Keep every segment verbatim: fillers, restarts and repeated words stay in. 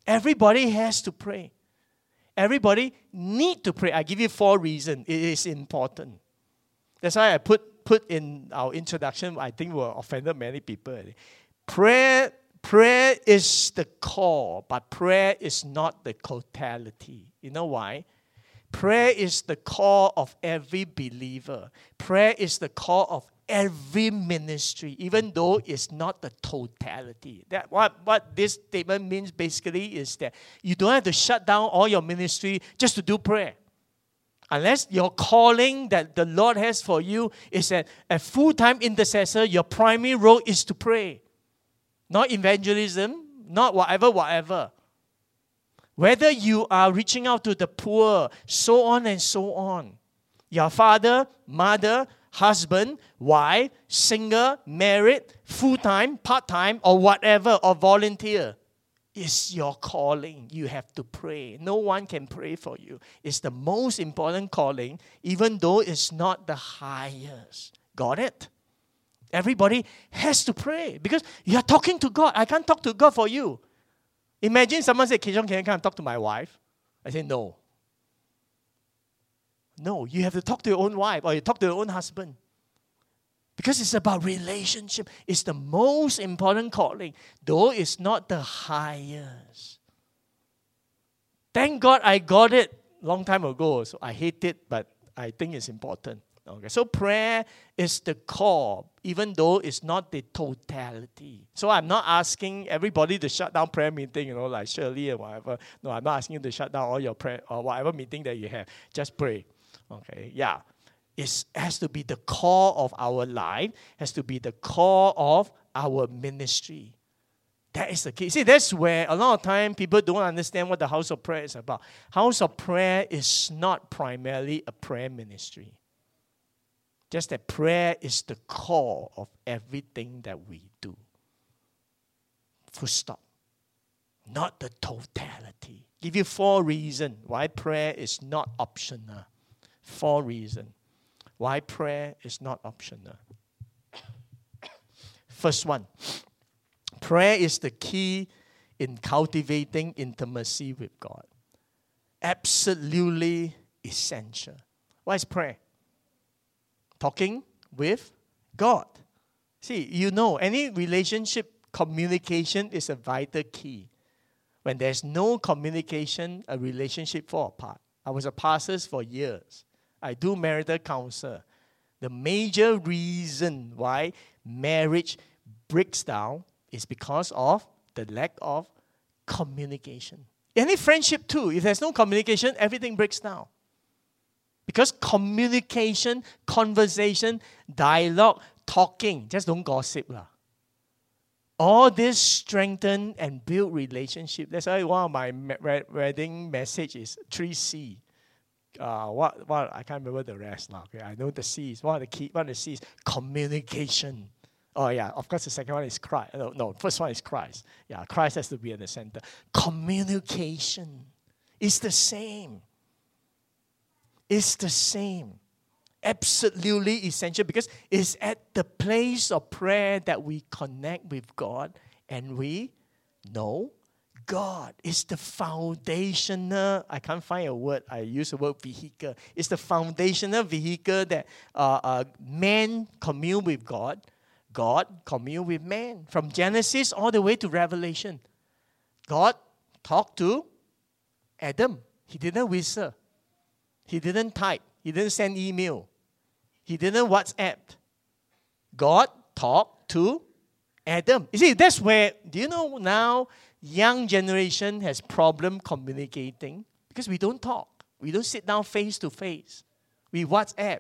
Everybody has to pray. Everybody need to pray. I give you four reasons. It is important. That's why I put, put in our introduction, I think we offended many people. Prayer, prayer is the core, but prayer is not the totality. You know why? Prayer is the core of every believer. Prayer is the core of every ministry, even though it's not the totality. That what, what this statement means basically is that you don't have to shut down all your ministry just to do prayer. Unless your calling that the Lord has for you is a, a full-time intercessor, your primary role is to pray. Not evangelism, not whatever, whatever. Whether you are reaching out to the poor, so on and so on. Your father, mother, husband, wife, single, married, full-time, part-time, or whatever, or volunteer. It's your calling. You have to pray. No one can pray for you. It's the most important calling, even though it's not the highest. Got it? Everybody has to pray because you are talking to God. I can't talk to God for you. Imagine someone say, Kee Cheong, can I come and talk to my wife? I say, no. No, you have to talk to your own wife or you talk to your own husband. Because it's about relationship. It's the most important calling, though it's not the highest. Thank God I got it long time ago. So I hate it, but I think it's important. Okay, so prayer is the core, even though it's not the totality. So I'm not asking everybody to shut down prayer meeting, you know, like Shirley and whatever. No, I'm not asking you to shut down all your prayer or whatever meeting that you have. Just pray. Okay, yeah. It has to be the core of our life, has to be the core of our ministry. That is the key. See, that's where a lot of time people don't understand what the house of prayer is about. House of prayer is not primarily a prayer ministry. Just that prayer is the core of everything that we do. Full stop. Not the totality. Give you four reasons why prayer is not optional. Four reasons why prayer is not optional. First one, prayer is the key in cultivating intimacy with God. Absolutely essential. What is prayer? Talking with God. See, you know, any relationship, communication is a vital key. When there's no communication, a relationship falls apart. I was a pastor for years. I do marital counsel. The major reason why marriage breaks down is because of the lack of communication. Any friendship too, if there's no communication, everything breaks down. Because communication, conversation, dialogue, talking, just don't gossip lah. All this strengthen and build relationship. That's why one of my wedding message is three C. Uh, what what I can't remember the rest now. Okay, I know the C's. One of the key, one of the C's, communication. Oh yeah, of course the second one is Christ. No, no, first one is Christ. Yeah, Christ has to be in the center. Communication is the same. It's the same. Absolutely essential because it's at the place of prayer that we connect with God and we know God. It's the foundational, I can't find a word, I use the word vehicle. It's the foundational vehicle that uh, uh, man commune with God, God commune with man. From Genesis all the way to Revelation. God talked to Adam. He didn't whistle. He didn't type. He didn't send email. He didn't WhatsApp. God talked to Adam. You see, that's where, do you know now, young generation has problem communicating because we don't talk. We don't sit down face to face. We WhatsApp.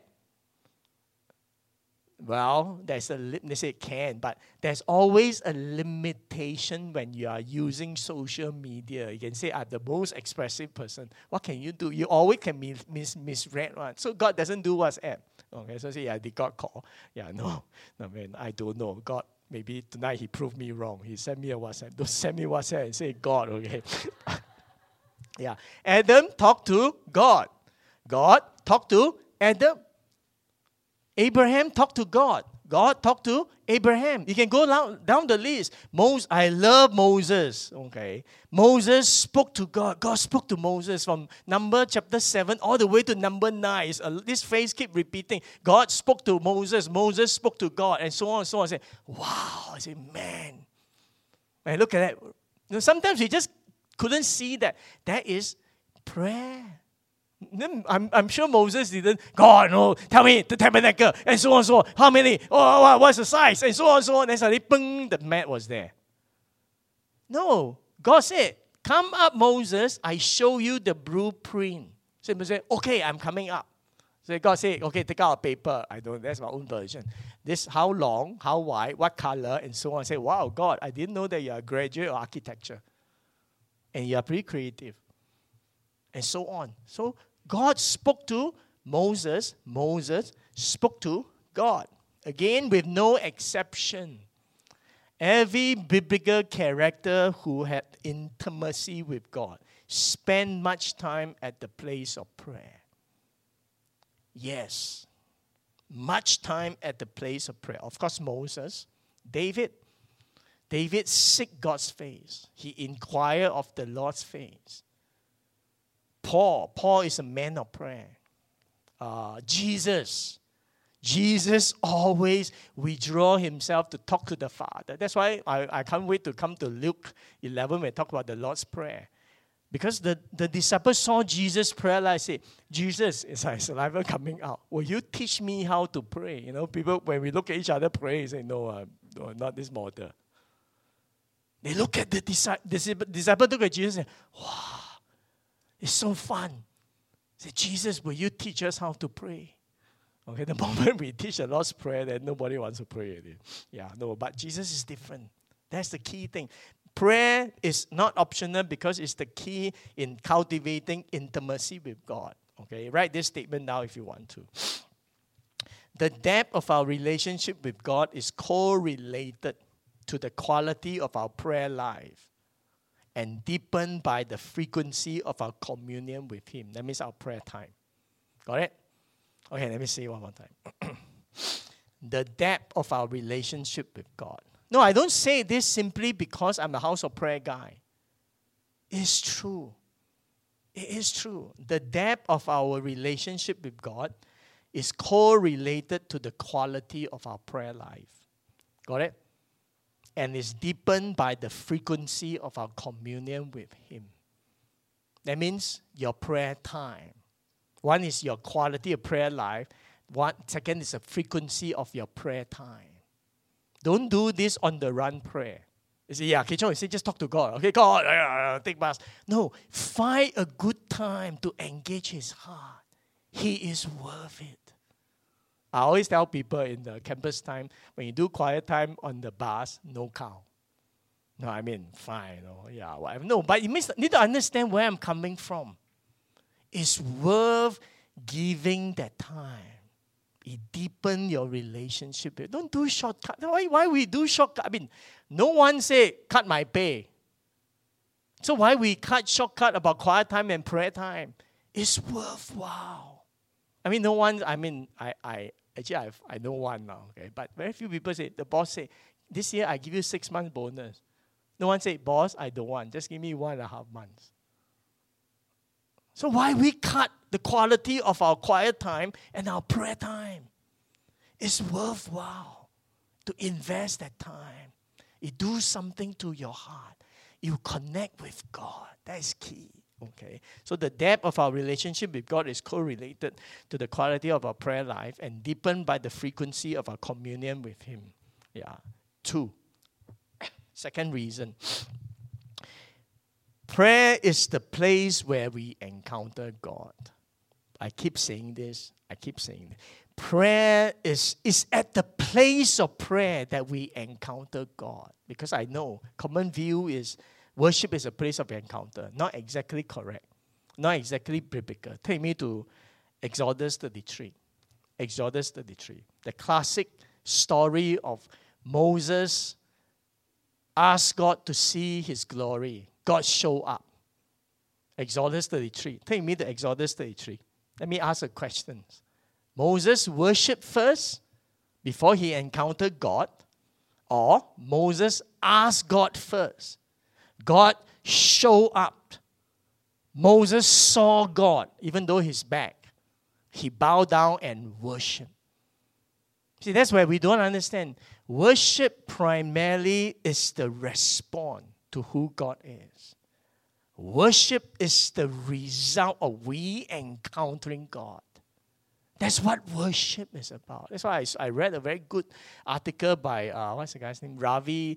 Well, there's a li- they say it can, but there's always a limitation when you are using social media. You can say, I'm the most expressive person. What can you do? You always can mis- mis- misread one. So God doesn't do WhatsApp. Okay, so say, yeah, did God call? Yeah, no, no, man, I don't know. God, maybe tonight he proved me wrong. He sent me a WhatsApp. Don't send me WhatsApp and say God, okay? Yeah, Adam talked to God. God talked to Adam. Abraham talked to God. God talked to Abraham. You can go down, down the list. Moses, I love Moses. Okay. Moses spoke to God. God spoke to Moses from number chapter seven all the way to number nine. Uh, this phrase keep repeating. God spoke to Moses. Moses spoke to God. And so on and so on. I say, wow. I say, man. And look at that. You know, sometimes we just couldn't see that. That is prayer. I'm, I'm sure Moses didn't, God, no, tell me the tabernacle, and so on and so on. How many? Oh, what's the size? And so on and so on. And suddenly, boom, the mat was there. No. God said, come up, Moses. I show you the blueprint. So Moses said, okay, I'm coming up. So God said, okay, take out a paper. I don't, that's my own version. This, how long, how wide, what color, and so on. I said, wow, God, I didn't know that you're a graduate of architecture. And you're pretty creative. And so on. So God spoke to Moses. Moses spoke to God. Again, with no exception. Every biblical character who had intimacy with God spent much time at the place of prayer. Yes. Much time at the place of prayer. Of course, Moses, David. David seek God's face. He inquired of the Lord's face. Paul, Paul is a man of prayer. Uh, Jesus, Jesus always withdraw himself to talk to the Father. That's why I, I can't wait to come to Luke eleven when we talk about the Lord's Prayer. Because the, the disciples saw Jesus' prayer life, say, Jesus, is my saliva coming out. Will you teach me how to pray? You know, people, when we look at each other pray, say, no, uh, no not this model. They look at the disciple, disciple look at Jesus and say, wow. It's so fun. Say, Jesus, will you teach us how to pray? Okay, the moment we teach the Lord's Prayer, then nobody wants to pray again. Yeah, no, but Jesus is different. That's the key thing. Prayer is not optional because it's the key in cultivating intimacy with God. Okay, write this statement now if you want to. The depth of our relationship with God is correlated to the quality of our prayer life and deepened by the frequency of our communion with Him. That means our prayer time. Got it? Okay, let me say it one more time. The depth of our relationship with God. No, I don't say this simply because I'm a house of prayer guy. It's true. It is true. The depth of our relationship with God is correlated to the quality of our prayer life. Got it? And is deepened by the frequency of our communion with Him. That means your prayer time. One is your quality of prayer life. One, second is the frequency of your prayer time. Don't do this on the run prayer. You say, yeah, Kichong, you say, just talk to God. Okay, God, uh, take bus. No, find a good time to engage His heart. He is worth it. I always tell people in the campus time, when you do quiet time on the bus, no count. No, I mean, fine, no, yeah, whatever. No, but you need to understand where I'm coming from. It's worth giving that time. It deepens your relationship. Don't do shortcut. Why, why we do shortcut? I mean, no one say, cut my pay. So why we cut shortcut about quiet time and prayer time? It's worthwhile. I mean, no one, I mean, I, I actually, I've, I know one now, okay? But very few people say, the boss say, this year I give you six months bonus. No one say, boss, I don't want. Just give me one and a half months. So why we cut the quality of our quiet time and our prayer time? It's worthwhile to invest that time. You do something to your heart. You connect with God. That is key. Okay, so the depth of our relationship with God is correlated to the quality of our prayer life and deepened by the frequency of our communion with Him. Yeah. Two. Second reason. Prayer is the place where we encounter God. I keep saying this. I keep saying this. Prayer is, is at the place of prayer that we encounter God. Because I know common view is worship is a place of encounter. Not exactly correct. Not exactly biblical. Take me to Exodus thirty-three. Exodus thirty-three. The classic story of Moses asked God to see His glory. God showed up. Exodus thirty-three. Take me to Exodus thirty-three. Let me ask a question. Moses worshiped first before he encountered God, or Moses asked God first. God showed up. Moses saw God, even though he's back. He bowed down and worshiped. See, that's where we don't understand. Worship primarily is the response to who God is. Worship is the result of we encountering God. That's what worship is about. That's why I, I read a very good article by, uh, what's the guy's name? Ravi,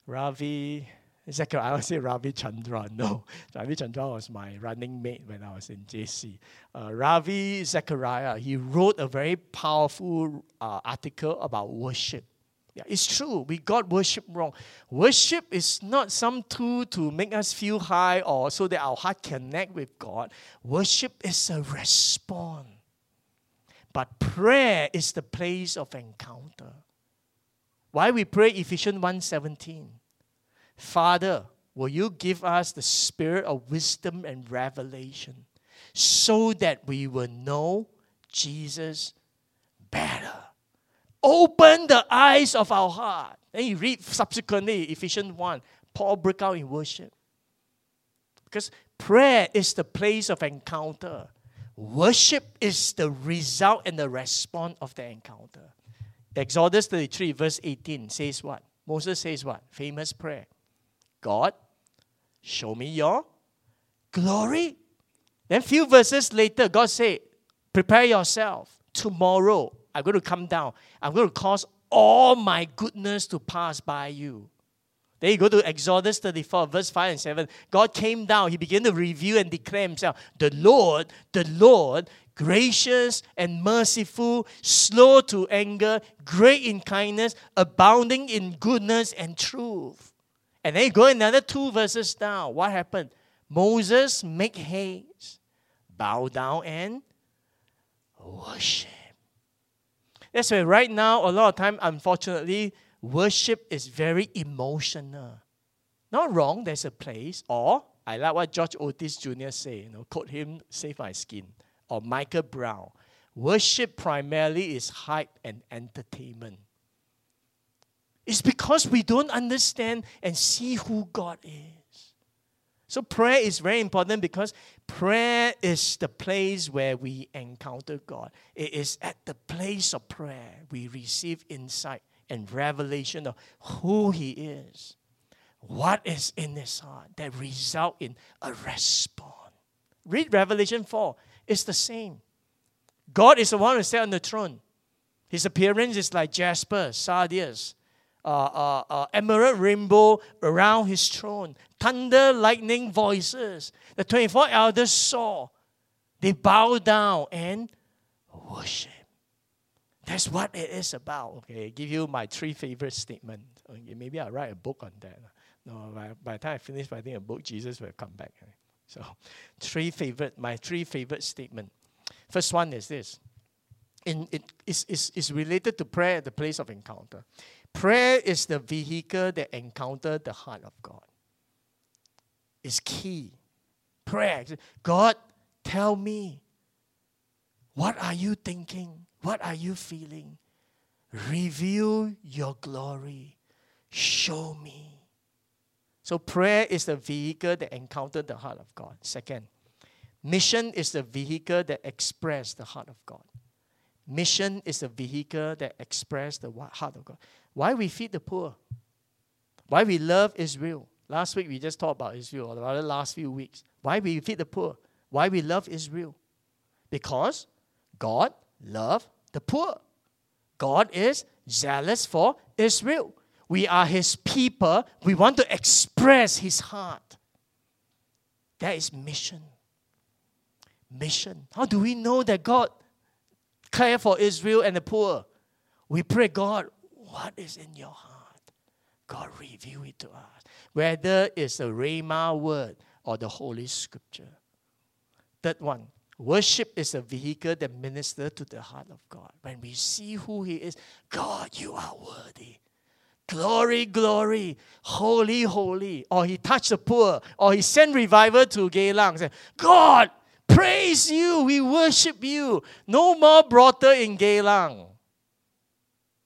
Ravi, Zachariah. I would say Ravi Chandra. No, Ravi Chandra was my running mate when I was in J C. Uh, Ravi Zachariah, he wrote a very powerful uh, article about worship. Yeah, it's true. We got worship wrong. Worship is not some tool to make us feel high or so that our heart connect with God. Worship is a response. But prayer is the place of encounter. Why we pray Ephesians one seventeen? Father, will you give us the spirit of wisdom and revelation so that we will know Jesus better? Open the eyes of our heart. Then you read subsequently Ephesians one. Paul broke out in worship. Because prayer is the place of encounter. Worship is the result and the response of the encounter. Exodus thirty-three verse eighteen says what? Moses says what? Famous prayer. God, show me your glory. Then few verses later, God said, prepare yourself. Tomorrow, I'm going to come down. I'm going to cause all my goodness to pass by you. Then you go to Exodus thirty-four, verse five and seven. God came down. He began to review and declare himself. The Lord, the Lord, gracious and merciful, slow to anger, great in kindness, abounding in goodness and truth. And then you go another two verses down. What happened? Moses make haste, bow down and worship. That's why right now, a lot of time, unfortunately, worship is very emotional. Not wrong, there's a place. Or, I like what George Otis Junior say, you know, quote him, save my skin. Or Michael Brown. Worship primarily is hype and entertainment. It's because we don't understand and see who God is. So prayer is very important because prayer is the place where we encounter God. It is at the place of prayer we receive insight and revelation of who He is, what is in His heart that result in a response. Read Revelation four. It's the same. God is the one who sat on the throne. His appearance is like jasper, sardius, uh, uh, uh, emerald rainbow around His throne. Thunder, lightning, voices. The twenty-four elders saw. They bow down and worship. That's what it is about. Okay, give you my three favorite statements. Okay, maybe I'll write a book on that. No, by, by the time I finish writing a book, Jesus will come back. So, three favorite, my three favorite statements. First one is this. In, it is, is, is related to prayer at the place of encounter. Prayer is the vehicle that encounters the heart of God. It's key. Prayer. God, tell me. What are you thinking? What are you feeling? Reveal your glory. Show me. So prayer is the vehicle that encounters the heart of God. Second, mission is the vehicle that expresses the heart of God. Mission is the vehicle that expresses the heart of God. Why we feed the poor? Why we love Israel? Last week we just talked about Israel, or the last few weeks. Why we feed the poor? Why we love Israel? Because God loves the poor. God is zealous for Israel. We are His people. We want to express His heart. That is mission. Mission. How do we know that God cares for Israel and the poor? We pray, God, what is in your heart? God, reveal it to us. Whether it's the Rhema word or the Holy Scripture. Third one, worship is a vehicle that ministers to the heart of God. When we see who He is, God, you are worthy. Glory, glory, holy, holy. Or He touched the poor. Or He sent revival to Geylang. Say, God, praise you. We worship you. No more brothel in Geylang.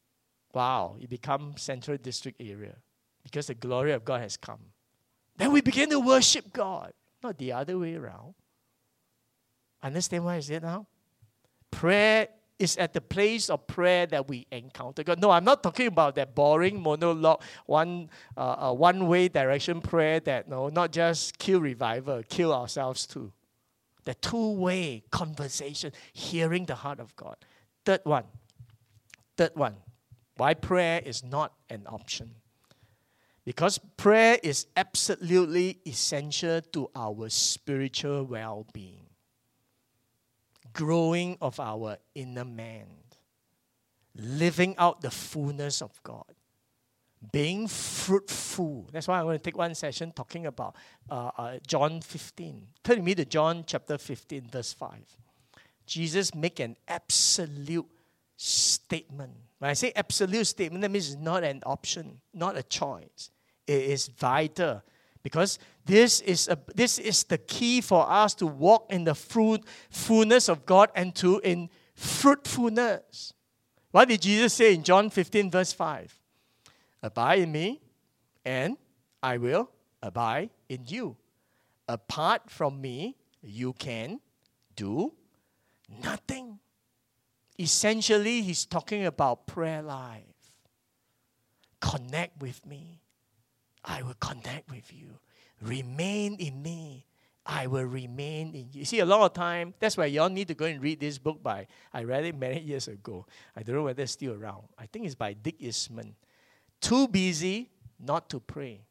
Wow, it becomes Central District area because the glory of God has come. Then we begin to worship God, not the other way around. Understand what I said now? Prayer is at the place of prayer that we encounter God. No, I'm not talking about that boring monologue, one uh, uh, one-way direction prayer that, no, not just kill revival, kill ourselves too. The two-way conversation, hearing the heart of God. Third one. Third one. Why prayer is not an option. Because prayer is absolutely essential to our spiritual well-being. Growing of our inner man. Living out the fullness of God. Being fruitful. That's why I'm going to take one session talking about uh, uh, John fifteen. Turn with me to John chapter fifteen, verse five. Jesus make an absolute statement. When I say absolute statement, that means it's not an option, not a choice. It is vital. Because this is a, this is the key for us to walk in the fruit, fullness of God and to in fruitfulness. What did Jesus say in John fifteen, verse five? Abide in me, and I will abide in you. Apart from me, you can do nothing. Essentially, he's talking about prayer life. Connect with me. I will connect with you. Remain in me. I will remain in you. You see, a lot of time, that's why y'all need to go and read this book by, I read it many years ago. I don't know whether it's still around. I think it's by Dick Eastman. Too busy not to pray.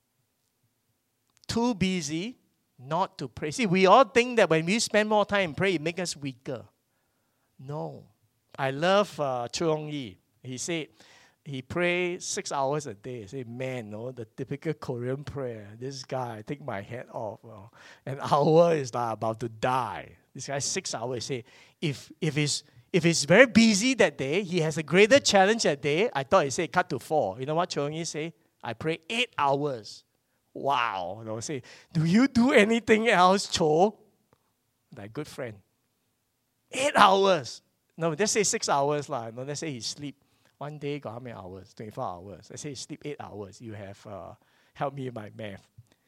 Too busy not to pray. See, we all think that when we spend more time in prayer, it makes us weaker. No. I love uh, Chung Yi. He said, he prays six hours a day. I say, man, no, the typical Korean prayer. This guy, I take my head off. Well, an hour is like about to die. This guy, six hours. Say, if if he's if he's very busy that day, he has a greater challenge that day. I thought he said cut to four. You know what Chung Yi say? I pray eight hours. Wow. You know, say, do you do anything else, Cho? My good friend. Eight hours. No, let's say six hours lah. No, let's say he sleep. One day got how many hours? twenty-four hours. I say you sleep eight hours. You have, uh, help me with my math.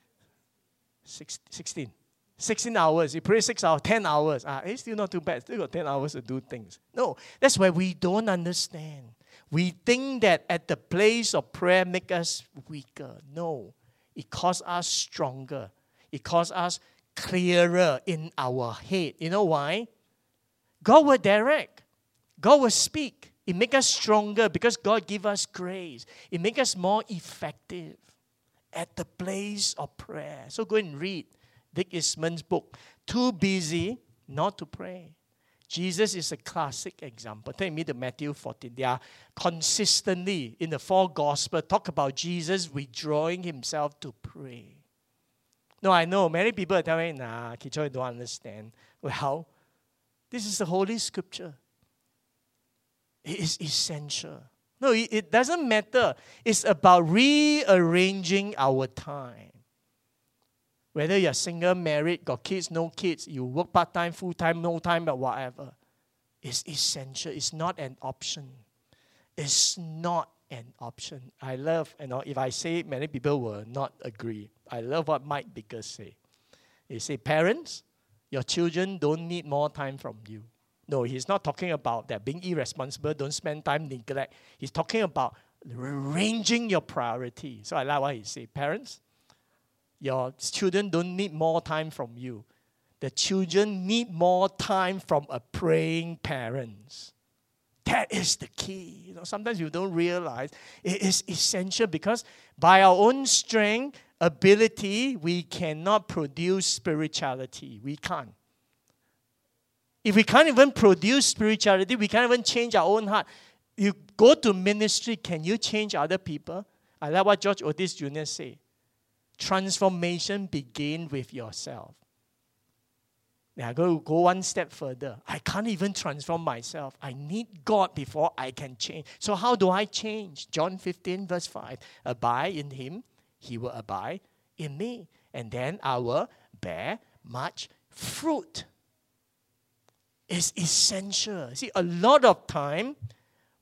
Six, sixteen. sixteen hours. You pray six hours, ten hours. Ah, it's still not too bad. Still got ten hours to do things. No, that's why we don't understand. We think that at the place of prayer make us weaker. No, it causes us stronger. It causes us clearer in our head. You know why? God will direct. God will speak. It makes us stronger because God gives us grace. It makes us more effective at the place of prayer. So go and read Dick Eastman's book, Too Busy Not to Pray. Jesus is a classic example. Take me to Matthew fourteen. They are consistently in the four Gospels talk about Jesus withdrawing himself to pray. No, I know many people are telling me, nah, Kichoi don't understand. Well, this is the Holy Scripture. It is essential. No, it, it doesn't matter. It's about rearranging our time. Whether you're single, married, got kids, no kids, you work part-time, full-time, no time, but whatever. It's essential. It's not an option. It's not an option. I love, you know, if I say it, many people will not agree. I love what Mike Bickers say. He say, parents, your children don't need more time from you. No, he's not talking about that being irresponsible, don't spend time, neglect. He's talking about arranging your priority. So I like what he said. Parents, your children don't need more time from you. The children need more time from a praying parents. That is the key. You know, sometimes you don't realize it is essential because by our own strength, ability, we cannot produce spirituality. We can't. If we can't even produce spirituality, we can't even change our own heart. You go to ministry, can you change other people? I like what George Otis Junior said. Transformation begins with yourself. Now, I go, go one step further. I can't even transform myself. I need God before I can change. So how do I change? John fifteen, verse five. Abide in him, he will abide in me. And then I will bear much fruit. Is essential. See, a lot of time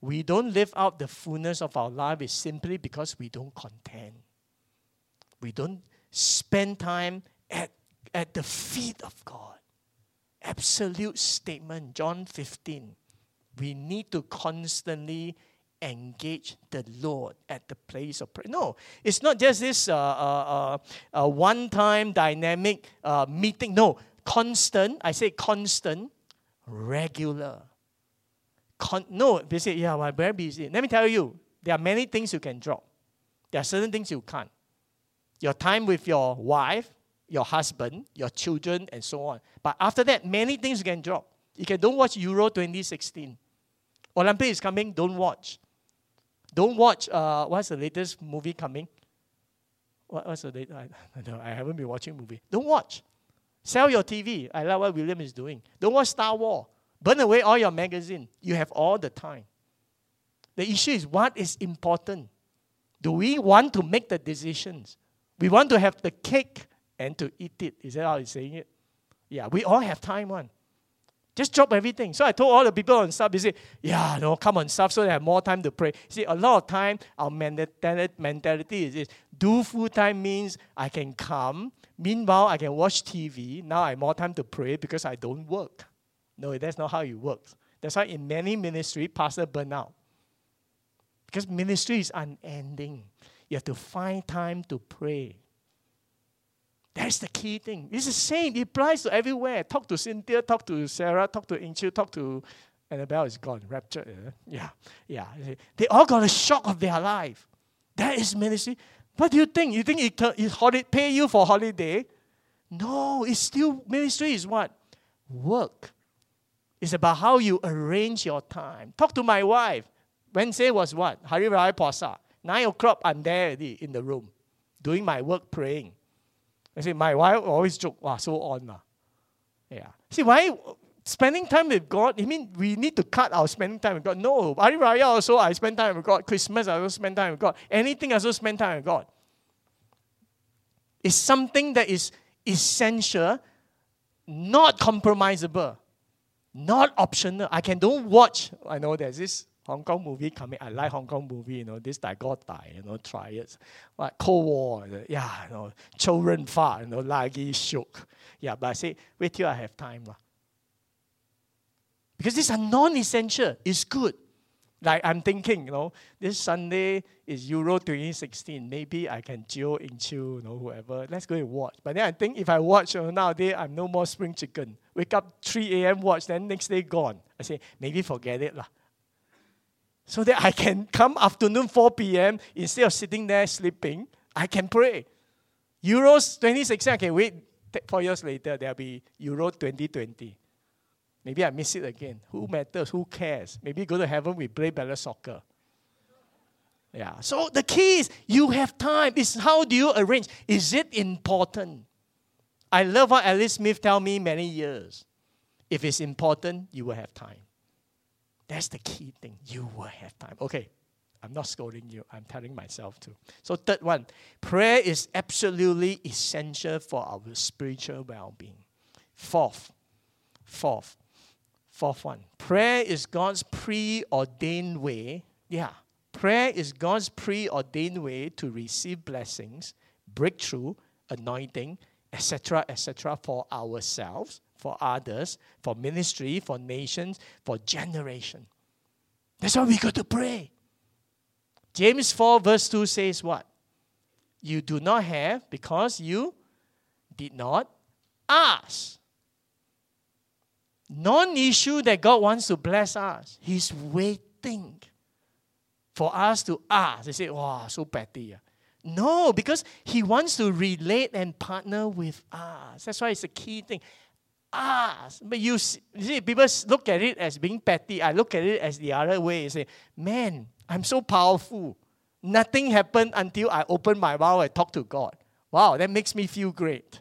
we don't live out the fullness of our life is simply because we don't contend. We don't spend time at, at the feet of God. Absolute statement, John fifteen. We need to constantly engage the Lord at the place of prayer. No, it's not just this uh, uh, uh, uh, one-time dynamic uh, meeting. No, constant. I say constant, regular. Con- no, they say, yeah, well, I'm very busy. Let me tell you, there are many things you can drop. There are certain things you can't. Your time with your wife, your husband, your children, and so on. But after that, many things you can drop. You can don't watch Euro twenty sixteen. Olympic is coming, don't watch. Don't watch, uh, what's the latest movie coming? What, what's the latest? I, I, don't know, I haven't been watching movie. Don't watch. Sell your T V. I like what William is doing. Don't watch Star Wars. Burn away all your magazine. You have all the time. The issue is what is important. Do we want to make the decisions? We want to have the cake and to eat it. Is that how he's saying it? Yeah, we all have time, one. Just drop everything. So I told all the people on staff, they say, yeah, no, come on staff so they have more time to pray. See, a lot of time, our mentality is this. Do full-time means I can come. Meanwhile, I can watch T V. Now I have more time to pray because I don't work. No, that's not how it works. That's why in many ministries, pastors burn out. Because ministry is unending. You have to find time to pray. That's the key thing. It's the same. It applies to everywhere. Talk to Cynthia, talk to Sarah, talk to Inchu, talk to Annabelle is gone. Rapture. Yeah. Yeah. They all got a shock of their life. That is ministry. What do you think? You think it, it holiday, pay you for holiday? No, it's still ministry is what? Work. It's about how you arrange your time. Talk to my wife. Wednesday was what? Hari Raya Puasa. Nine o'clock, I'm there already in the room, doing my work, praying. I say, my wife always joke, wow, so on. Uh. Yeah. See, why spending time with God, I mean, we need to cut our spending time with God. No, Hari Raya also, I spend time with God. Christmas, I also spend time with God. Anything, I also spend time with God. It's something that is essential, not compromisable, not optional. I can don't watch. I know there's this Hong Kong movie coming. I like Hong Kong movie, you know, this Dai God Dai, you know, try it. What, Cold War, yeah, you know, children far, you know, lagi shook. Yeah, but I say, wait till I have time. Lah. Because these are non-essential. It's good. Like I'm thinking, you know, this Sunday is Euro twenty sixteen. Maybe I can chill in chill, you know, whoever. Let's go and watch. But then I think if I watch, you know, nowadays, I'm no more spring chicken. Wake up three a.m., watch, then next day gone. I say, maybe forget it. Lah. So that I can come afternoon four p.m. instead of sitting there sleeping, I can pray. Euros twenty sixteen, I can wait four years later, there'll be Euro twenty twenty. Maybe I miss it again. Who matters? Who cares? Maybe go to heaven, we play better soccer. Yeah. So the key is you have time. It's how do you arrange? Is it important? I love what Alice Smith tell me many years. If it's important, you will have time. That's the key thing. You will have time. Okay, I'm not scolding you. I'm telling myself too. So third one, prayer is absolutely essential for our spiritual well-being. Fourth, fourth, fourth one, prayer is God's preordained way. Yeah, prayer is God's preordained way to receive blessings, breakthrough, anointing, et cetera, et cetera for ourselves, for others, for ministry, for nations, for generation. That's why we got to pray. James four verse two says what? You do not have because you did not ask. Non-issue that God wants to bless us. He's waiting for us to ask. They say, wow, so petty. No, because He wants to relate and partner with us. That's why it's a key thing. Ask. But you see, you see, people look at it as being petty. I look at it as the other way. You say, man, I'm so powerful. Nothing happened until I open my mouth and talk to God. Wow, that makes me feel great.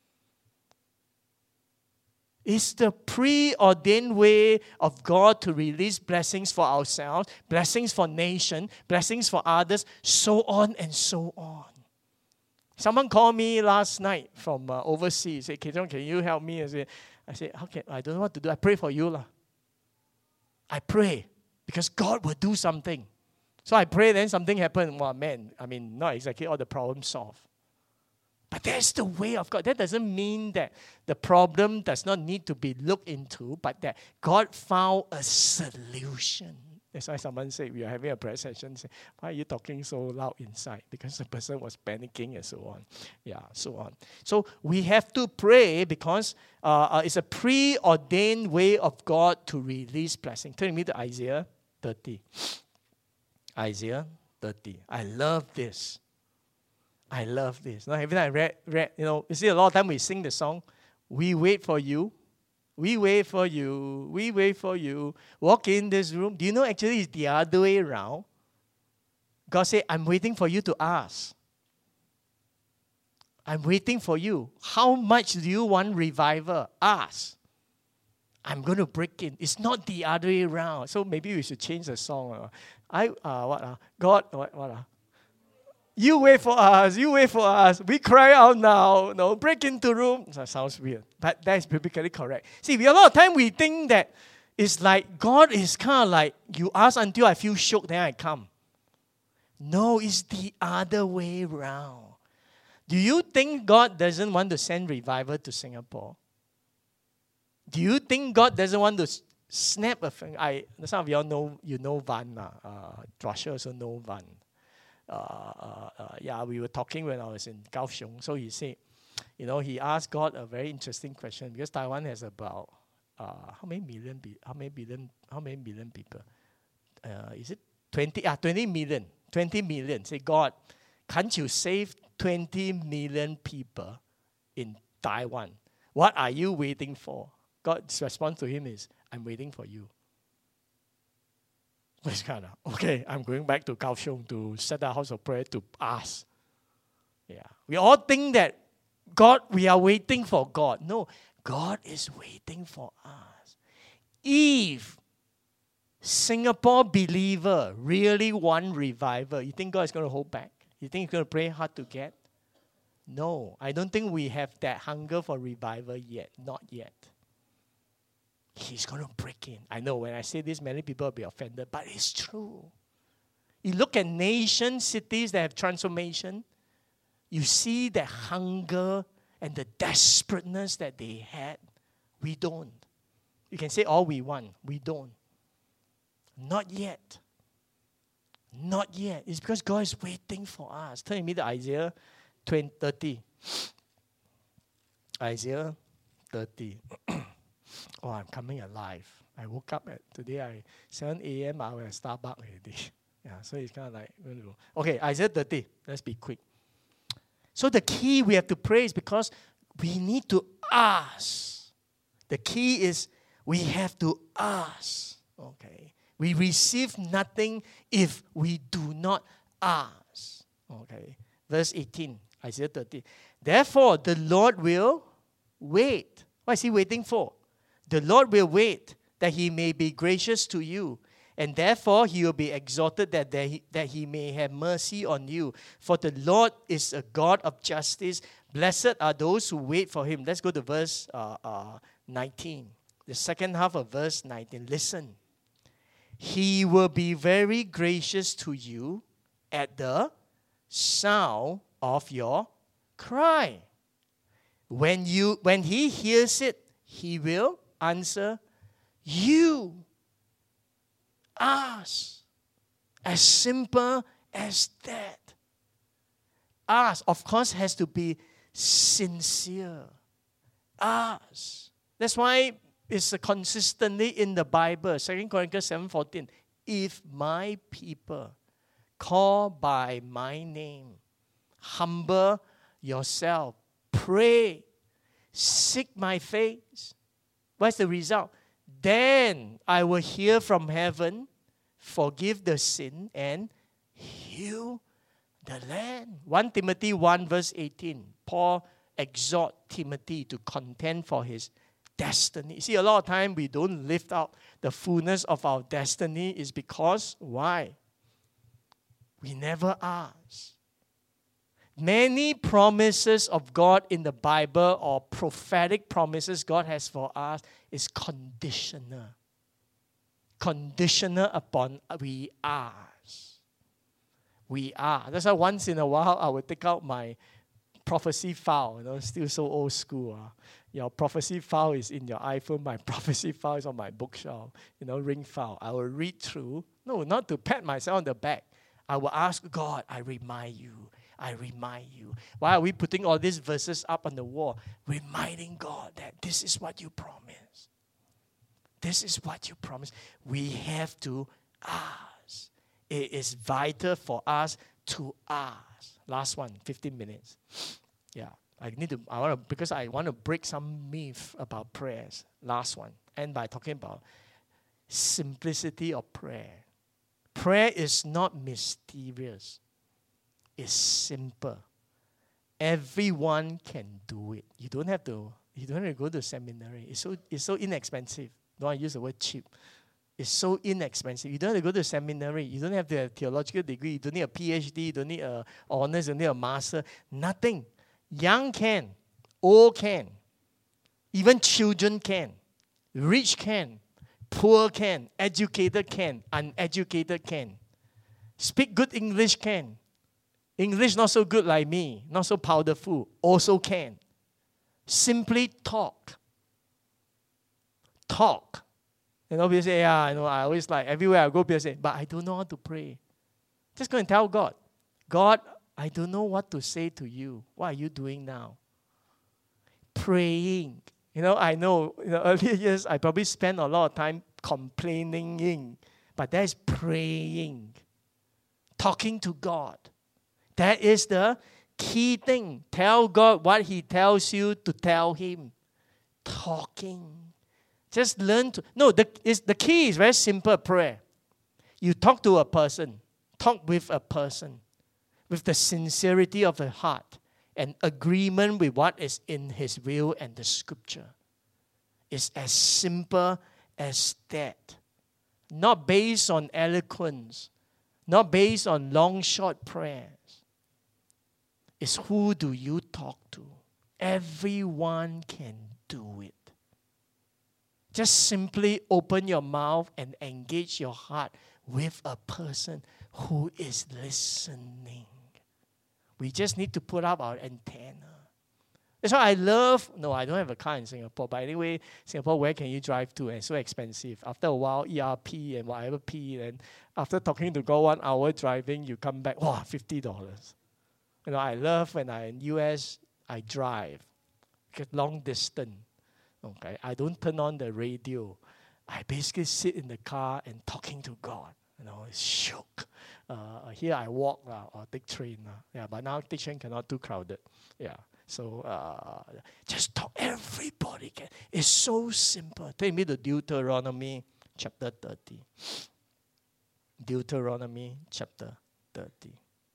It's the preordained way of God to release blessings for ourselves, blessings for nation, blessings for others, so on and so on. Someone called me last night from uh, overseas. Said, Keaton, can you help me? I said, I said, okay, I don't know what to do. I pray for you. Lah. I pray. Because God will do something. So I pray, then something happened. Well, man, I mean, not exactly all the problems solved. But that's the way of God. That doesn't mean that the problem does not need to be looked into, but that God found a solution. That's why someone said, we are having a prayer session, say, why are you talking so loud inside? Because the person was panicking and so on. Yeah, so on. So we have to pray because uh, uh, it's a preordained way of God to release blessing. Turn me to Isaiah thirty. Isaiah thirty. I love this. I love this. Now, every time I read, read, you know, you see a lot of time we sing the song, we wait for you. We wait for you. We wait for you. Walk in this room. Do you know actually it's the other way around? God said, I'm waiting for you to ask. I'm waiting for you. How much do you want revival? Ask. I'm going to break in. It's not the other way around. So maybe we should change the song. I uh, what uh, God what what uh, you wait for us. You wait for us. We cry out now. No, break into room. That sounds weird, but that is biblically correct. See, we a lot of time we think that it's like God is kind of like you ask until I feel shook, then I come. No, it's the other way around. Do you think God doesn't want to send revival to Singapore? Do you think God doesn't want to s- snap a finger? I, some of y'all know, you know Van. Uh, Joshua also know Van. Uh, uh, uh, yeah, we were talking when I was in Kaohsiung. So he said, you know, he asked God a very interesting question because Taiwan has about uh, how many million, be- how many billion, how many million people? Uh, is it twenty? Ah, twenty million. twenty million. Say, God, can't you save twenty million people in Taiwan? What are you waiting for? God's response to him is, I'm waiting for you. It's kind of, okay, I'm going back to Kaohsiung to set a house of prayer to ask. Yeah. We all think that God, we are waiting for God. No, God is waiting for us. If Singapore believer really want revival, you think God is going to hold back? You think he's going to pray hard to get? No, I don't think we have that hunger for revival yet. Not yet. He's going to break in. I know when I say this, many people will be offended, but it's true. You look at nations, cities that have transformation, you see the hunger and the desperateness that they had. We don't. You can say all we want. We don't. Not yet. Not yet. It's because God is waiting for us. Turn me to Isaiah thirty. Isaiah thirty. Oh, I'm coming alive. I woke up at today, I seven a.m. I was at Starbucks already. Yeah, so it's kind of like, okay, Isaiah thirty. Let's be quick. So the key we have to pray is because we need to ask. The key is we have to ask. Okay. We receive nothing if we do not ask. Okay. Verse eighteen, Isaiah thirty. Therefore, the Lord will wait. What is he waiting for? The Lord will wait that he may be gracious to you. And therefore, he will be exalted that, that, he, that he may have mercy on you. For the Lord is a God of justice. Blessed are those who wait for him. Let's go to verse uh, uh, nineteen. The second half of verse nineteen. Listen. He will be very gracious to you at the sound of your cry. When you, when he hears it, he will answer you. Ask. As simple as that. Ask, of course, has to be sincere. Ask. That's why it's consistently in the Bible. Second Chronicles seven fourteen. If my people call by my name, humble yourself, pray, seek my face. What's the result? Then I will hear from heaven, forgive the sin, and heal the land. First Timothy one verse eighteen. Paul exhort Timothy to contend for his destiny. See, a lot of time we don't lift out the fullness of our destiny is because, why? We never ask. Many promises of God in the Bible or prophetic promises God has for us is conditional. conditional upon we are. We are. That's why once in a while I will take out my prophecy file. You know, still so old school. Uh. Your prophecy file is in your iPhone. My prophecy file is on my bookshelf. You know, ring file. I will read through. No, not to pat myself on the back. I will ask God, I remind you. I remind you. Why are we putting all these verses up on the wall? Reminding God that this is what you promised. This is what you promised. We have to ask. It is vital for us to ask. Last one, fifteen minutes. Yeah, I need to, I want to, because I want to break some myth about prayers. Last one. And by talking about simplicity of prayer. Prayer is not mysterious. It's simple. Everyone can do it. You don't have to, you don't have to go to seminary. It's so, it's so inexpensive. Don't want to use the word cheap. It's so inexpensive. You don't have to go to seminary. You don't have to have a theological degree. You don't need a P H D. You don't need a honors. You don't need a master. Nothing. Young can. Old can. Even children can. Rich can. Poor can. Educated can. Uneducated can. Speak good English can. English not so good like me. Not so powerful. Also can. Simply talk. Talk. You know, people say, yeah, I know, I always like, everywhere I go, people say, but I don't know how to pray. Just go and tell God, God, I don't know what to say to you. What are you doing now? Praying. You know, I know, in the earlier years, I probably spent a lot of time complaining, but that is praying. Talking to God. That is the key thing. Tell God what He tells you to tell Him. Talking. Just learn to, no, the, is, the key is very simple prayer. You talk to a person, talk with a person, with the sincerity of the heart and agreement with what is in His will and the Scripture. It's as simple as that. Not based on eloquence, not based on long, short prayers. It's who do you talk to? Everyone can do it. Just simply open your mouth and engage your heart with a person who is listening. We just need to put up our antenna. That's why I love, no, I don't have a car in Singapore, but anyway, Singapore, where can you drive to? And it's so expensive. After a while, E R P and whatever P, and after talking to God one hour driving, you come back, wow, fifty dollars. You know, I love when I'm in U S, I drive, get long distance. Okay, I don't turn on the radio. I basically sit in the car and talking to God. You know, it's shook. Uh, here I walk uh, or take train. Uh. Yeah, but now take train cannot too crowded. Yeah, so uh, just talk. Everybody can. It's so simple. Take me to Deuteronomy chapter thirty. Deuteronomy chapter thirty.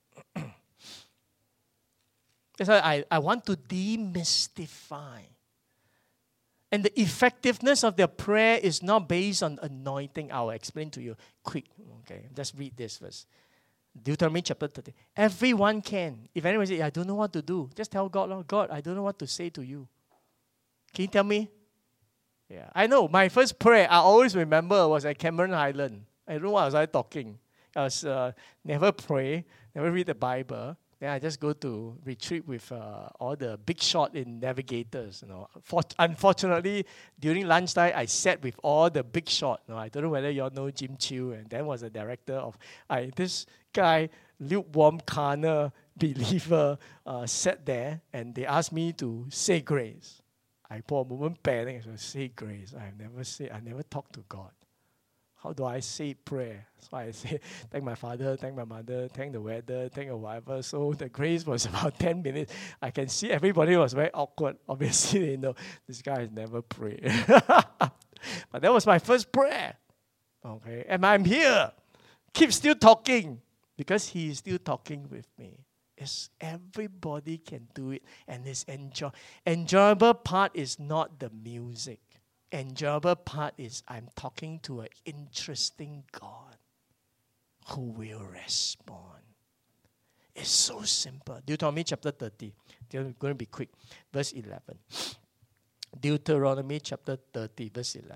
That's why I, I want to demystify. And the effectiveness of their prayer is not based on anointing. I will explain to you quick. Okay, just read this verse. Deuteronomy chapter thirty. Everyone can. If anyone says, I don't know what to do, just tell God, Lord, God, I don't know what to say to you. Can you tell me? Yeah, I know. My first prayer, I always remember, was at Cameron Highland. I don't know what was I talking. I was uh, never pray, never read the Bible. Then I just go to retreat with uh, all the big shot in navigators. You know, For, unfortunately, during lunchtime, I sat with all the big shot. You know, I don't know whether you all know Jim Chew, and then was the director of I. This guy, lukewarm carnal believer, uh, sat there, and they asked me to say grace. I for a moment panic. I said, say grace. I never say. I never talked to God. How do I say prayer? So I say, thank my father, thank my mother, thank the weather, thank or whatever. So the grace was about ten minutes. I can see everybody was very awkward. Obviously, they know this guy has never prayed. But that was my first prayer. Okay, and I'm here. Keep still talking because he is still talking with me. It's everybody can do it, and it's enjoy. Enjoyable part is not the music. Enjoyable part is I'm talking to an interesting God who will respond. It's so simple. Deuteronomy chapter thirty. They're going to be quick. Verse eleven. Deuteronomy chapter thirty, verse eleven.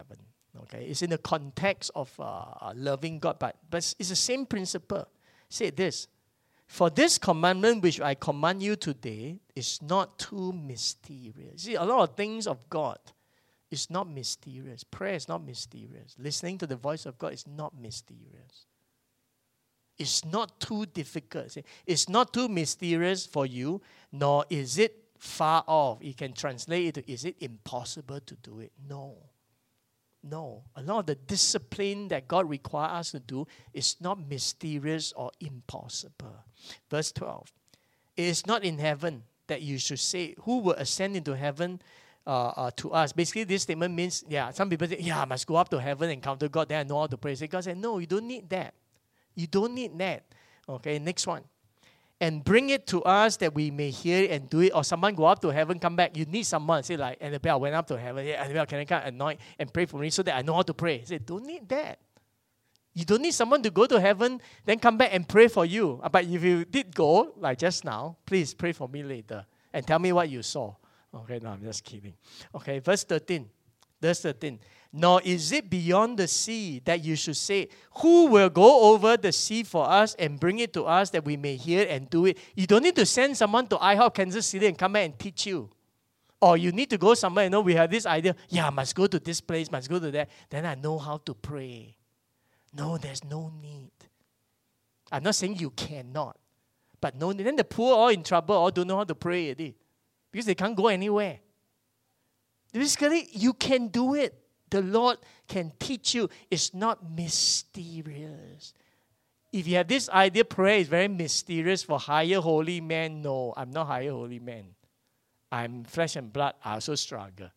Okay, it's in the context of uh, loving God, but, but it's the same principle. Say this, for this commandment which I command you today is not too mysterious. See, a lot of things of God is not mysterious. Prayer is not mysterious. Listening to the voice of God is not mysterious. It's not too difficult. See, it's not too mysterious for you, nor is it far off. You can translate it to, is it impossible to do it? No. No. A lot of the discipline that God requires us to do is not mysterious or impossible. Verse twelve. It is not in heaven that you should say, who will ascend into heaven uh, uh, to us? Basically, this statement means, yeah, some people say, yeah, I must go up to heaven and encounter God, then I know how to pray. So God said, no, you don't need that. You don't need that. Okay, next one. And bring it to us that we may hear it and do it. Or someone go up to heaven, come back. You need someone. Say like, Annabelle went up to heaven. Yeah, Annabelle, can I come anoint and pray for me so that I know how to pray? Say, don't need that. You don't need someone to go to heaven, then come back and pray for you. But if you did go, like just now, please pray for me later. And tell me what you saw. Okay, no, I'm just kidding. Okay, verse thirteen. Verse thirteen. Nor is it beyond the sea that you should say, who will go over the sea for us and bring it to us that we may hear and do it? You don't need to send someone to I HOP Kansas City and come back and teach you. Or you need to go somewhere, you know, we have this idea, yeah, I must go to this place, must go to that. Then I know how to pray. No, there's no need. I'm not saying you cannot. But no need. Then the poor all in trouble, all don't know how to pray already. Because they can't go anywhere. Basically, you can do it. The Lord can teach you. It's not mysterious. If you have this idea, prayer is very mysterious for higher holy men. No, I'm not higher holy man. I'm flesh and blood. I also struggle.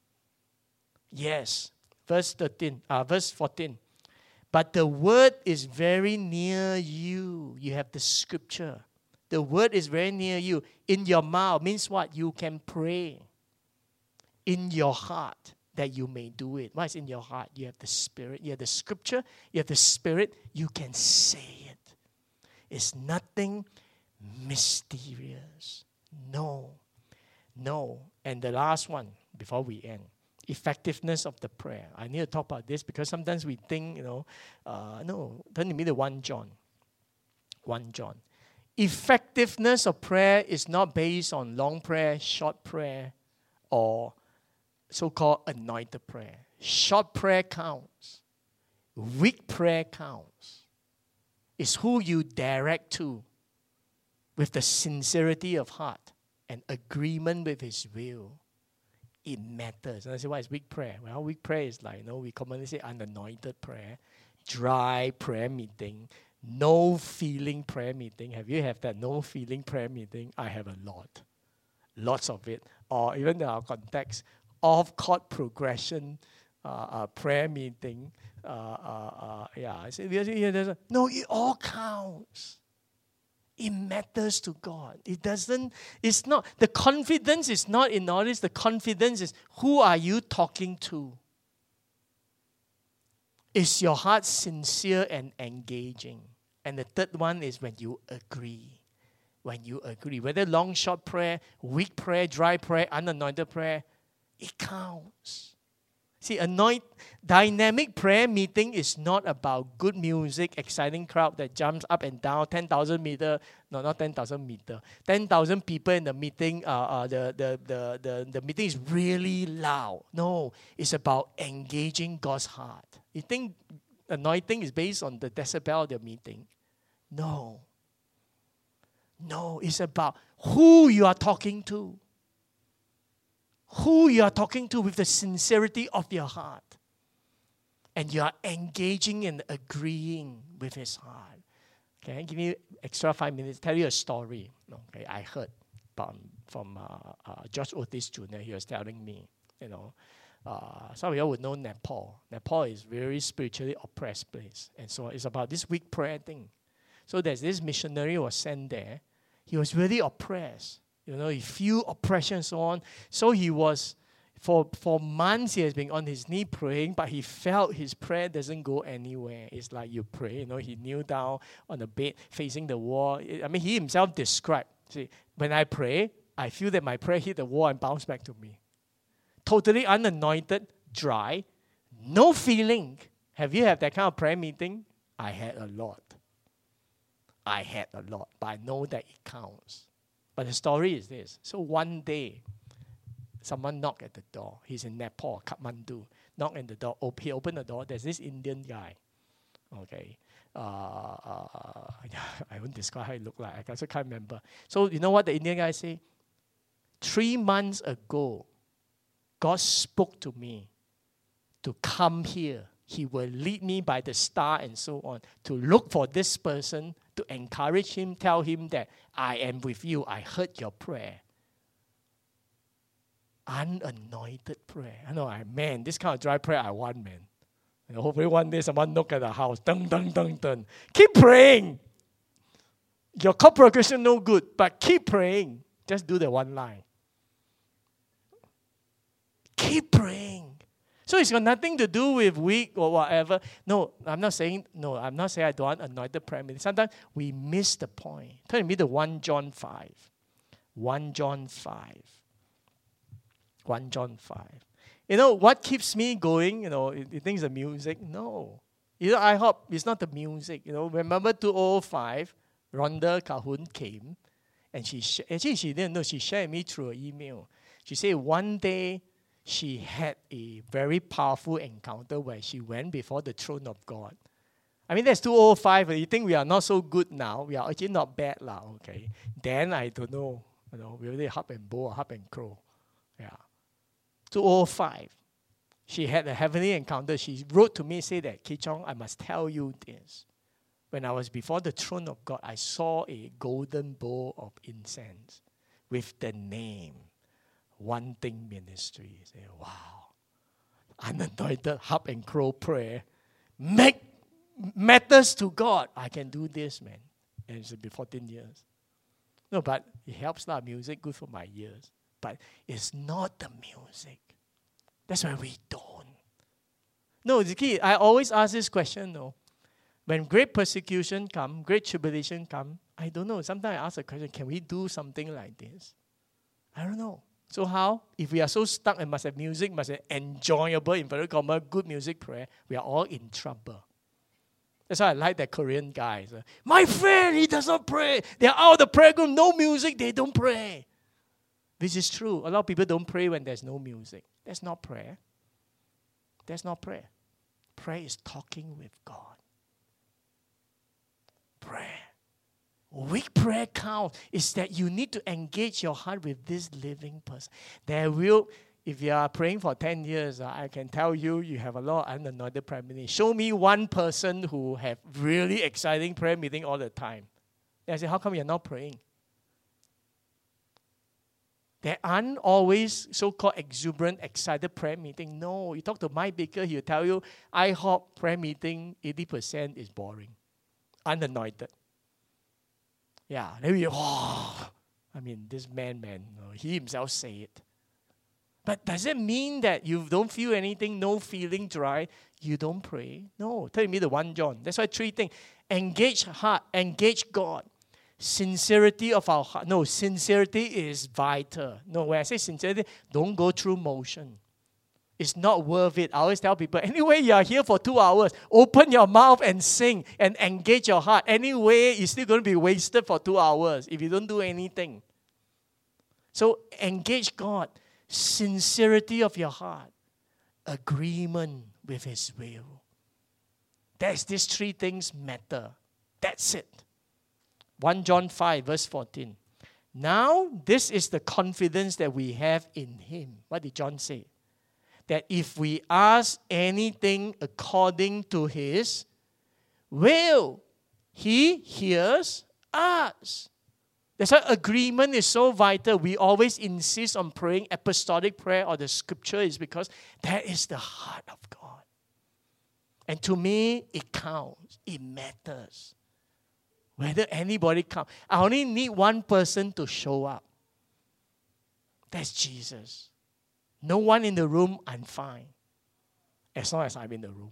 Yes. Verse thirteen, uh, verse fourteen. But the word is very near you. You have the scripture. The word is very near you. In your mouth means what? You can pray. In your heart, that you may do it. What is in your heart? You have the Spirit. You have the Scripture. You have the Spirit. You can say it. It's nothing mysterious. No. No. And the last one, before we end, effectiveness of the prayer. I need to talk about this because sometimes we think, you know, uh, no, turn to me to First John. First John. Effectiveness of prayer is not based on long prayer, short prayer, or so-called anointed prayer. Short prayer counts. Weak prayer counts. It's who you direct to with the sincerity of heart and agreement with His will. It matters. And I say, what is weak prayer? Well, weak prayer is like, you know, we commonly say unanointed prayer, dry prayer meeting, no feeling prayer meeting. Have you have that no feeling prayer meeting? I have a lot. Lots of it. Or even in our context, off-court progression, uh, uh, prayer meeting. Uh, uh, uh, yeah, I said, yeah, no, it all counts. It matters to God. It doesn't, it's not, the confidence is not in all this. The confidence is, who are you talking to? Is your heart sincere and engaging? And the third one is when you agree. When you agree. Whether long, short prayer, weak prayer, dry prayer, unanointed prayer, it counts. See, anoint, dynamic prayer meeting is not about good music, exciting crowd that jumps up and down, ten thousand meter, no, not ten thousand meter, ten thousand people in the meeting, uh, uh, the, the, the, the, the meeting is really loud. No, it's about engaging God's heart. You think anointing is based on the decibel of the meeting? No. No, it's about who you are talking to. Who you are talking to with the sincerity of your heart. And you are engaging and agreeing with His heart. Okay, give me extra five minutes, tell you a story. Okay, I heard from, from uh, uh, George Otis Junior He was telling me, you know, uh, some of you would know Nepal. Nepal is very spiritually oppressed place. And so it's about this weak prayer thing. So there's this missionary who was sent there. He was really oppressed. You know, he feel oppression and so on. So he was, for, for months he has been on his knee praying, but he felt his prayer doesn't go anywhere. It's like you pray, you know, he kneel down on the bed facing the wall. I mean, he himself described, see, when I pray, I feel that my prayer hit the wall and bounce back to me. Totally unanointed, dry, No feeling. Have you had that kind of prayer meeting? I had a lot. I had a lot, but I know that it counts. But the story is this. So one day, someone knocked at the door. He's in Nepal, Kathmandu. Knocked at the door. Op- he opened the door. There's this Indian guy. Okay. Uh, uh, I won't describe how he looked like. I also can't remember. So you know what the Indian guy said? Three months ago, God spoke to me to come here. He will lead me by the star and so on to look for this person, to encourage him, tell him that I am with you. I heard your prayer. Unanointed prayer. I know, I man, this kind of dry prayer I want, man. And hopefully one day someone knock at the house. Dun, dun, dun, dun. Keep praying. Your chord progression no good, but keep praying. Just do the one line. Keep praying. So it's got nothing to do with weak or whatever. No, I'm not saying, no, I'm not saying I don't want anointed prayer meeting. Sometimes we miss the point. Turn me to First John five. First John five. First John five. You know, what keeps me going, you know, you think it's the music? No. You know, I hope it's not the music. You know, remember two thousand five, Rhonda Cahoon came, and she, sh- actually she didn't know, she shared me through an email. She said one day, she had a very powerful encounter where she went before the throne of God. I mean, that's two thousand five. You think we are not so good now? We are actually not bad now, okay? Then I don't know. You know, we really hop and bow or hop and crow. Yeah. two thousand five. She had a heavenly encounter. She wrote to me, say that, Kee Chong, I must tell you this. When I was before the throne of God, I saw a golden bowl of incense with the name One Thing Ministry. Say, wow. Unanointed hub and crow prayer. Make matters to God. I can do this, man. And it's been fourteen years. No, but it helps lah. Music, good for my ears. But it's not the music. That's why we don't. No, the key, I always ask this question, no. When great persecution come, great tribulation come, I don't know. Sometimes I ask the question, can we do something like this? I don't know. So how? If we are so stuck and must have music, must have enjoyable, inverted comma, good music prayer, we are all in trouble. That's why I like that Korean guy. So, my friend, he does not pray. They're out of the prayer room, no music, they don't pray. This is true. A lot of people don't pray when there's no music. That's not prayer. That's not prayer. Prayer is talking with God. Prayer. Weak prayer count is that you need to engage your heart with this living person. There will, if you are praying for ten years, uh, I can tell you, you have a lot of unanointed prayer meeting. Show me one person who have really exciting prayer meeting all the time. And I say, how come you're not praying? There aren't always so-called exuberant, excited prayer meeting. No, you talk to Mike Baker, he'll tell you, I hope prayer meeting, eighty percent is boring, unanointed. Yeah, then we, oh, I mean, this man, man, no, he himself say it. But does it mean that you don't feel anything, no feeling dry, you don't pray? No, tell me the First John. That's why three things. Engage heart, engage God. Sincerity of our heart. No, sincerity is vital. No, when I say sincerity, don't go through motion. It's not worth it. I always tell people, anyway, you are here for two hours. Open your mouth and sing and engage your heart. Anyway, it's still going to be wasted for two hours if you don't do anything. So engage God. Sincerity of your heart. Agreement with His will. That's these three things matter. That's it. First John five, verse fourteen. Now, this is the confidence that we have in Him. What did John say? That if we ask anything according to His will, He hears us. That's why agreement is so vital. We always insist on praying apostolic prayer or the scripture is because that is the heart of God. And to me, it counts. It matters. Whether anybody comes. I only need one person to show up. That's Jesus. No one in the room, I'm fine. As long as I'm in the room.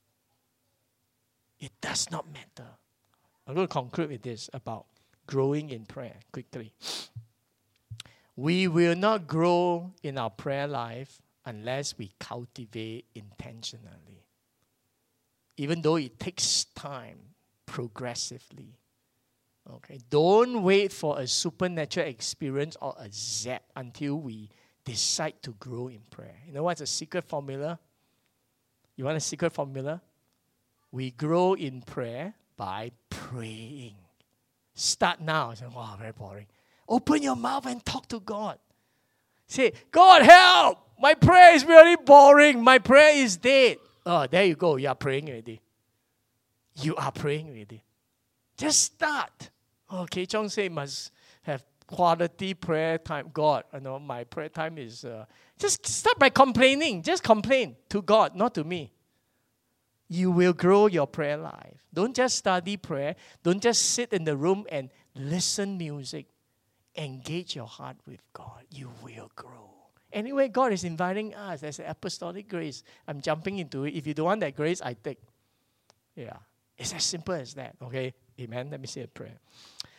It does not matter. I'm going to conclude with this about growing in prayer quickly. We will not grow in our prayer life unless we cultivate intentionally. Even though it takes time, progressively. Okay, don't wait for a supernatural experience or a zap until we decide to grow in prayer. You know what's a secret formula? You want a secret formula? We grow in prayer by praying. Start now. Say, wow, very boring. Open your mouth and talk to God. Say, God, help! My prayer is really boring. My prayer is dead. Oh, there you go. You are praying already. You are praying already. Just start. Okay, Chong say must have quality prayer time. God, you know, my prayer time is... Uh, just start by complaining. Just complain to God, not to me. You will grow your prayer life. Don't just study prayer. Don't just sit in the room and listen music. Engage your heart with God. You will grow. Anyway, God is inviting us. There's an apostolic grace. I'm jumping into it. If you don't want that grace, I take. Yeah. It's as simple as that. Okay? Amen. Let me say a prayer.